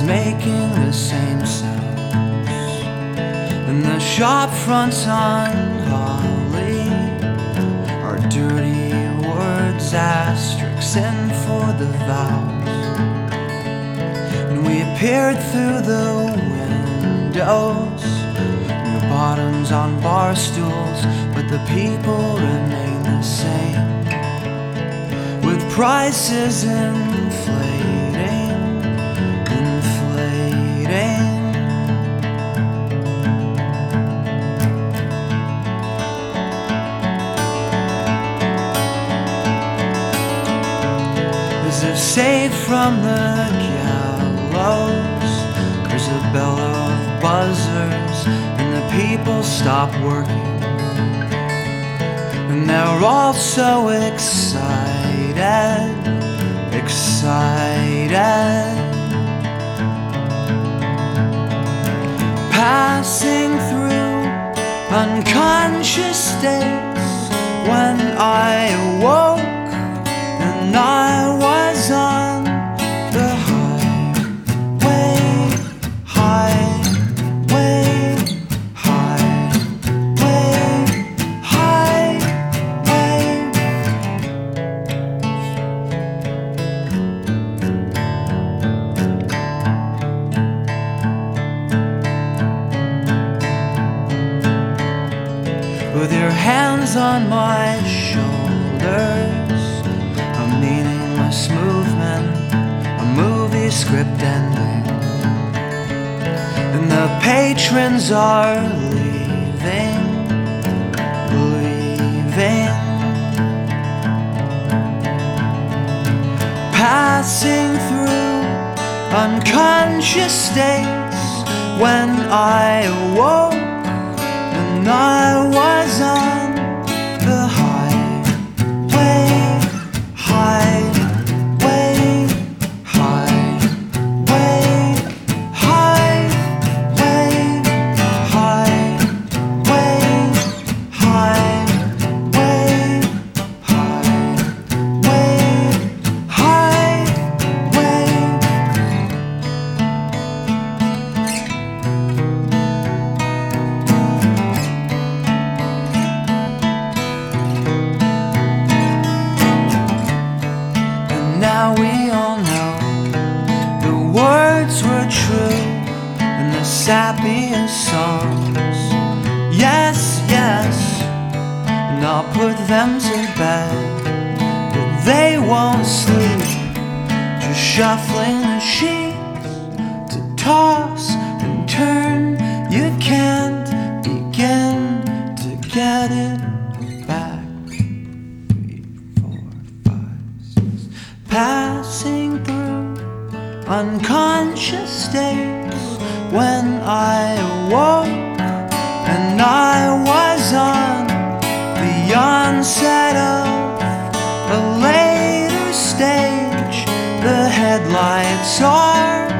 making the same sounds, and the shop fronts on Holly are dirty words, asterisks in for the vowels. And we appeared through the windows, new bottoms on bar stools, but the people remain the same, with prices inflating, inflating. As if saved from the gallows, there's a bellow of buzzers, and the people stop working, and they're all so excited, excited. Passing through unconscious states when I awoke, and I was on the highway, highway, highway, highway. With your hands on my shoulders, a meaningless movement, a movie script ending, and the patrons are leaving, leaving. Passing through unconscious states when I awoke, and I was on the highway, highway, highway, highway, highway, highway, highway, highway. Now we all know the words were true in the sappiest songs. Yes, yes, and I'll put them to bed, but they won't sleep, just shuffling the sheets to toss and turn. You can't begin to get it back. 3, 4, 5, 6. Passing through unconscious states when I awoke, and I was on the onset of a later stage. The headlights are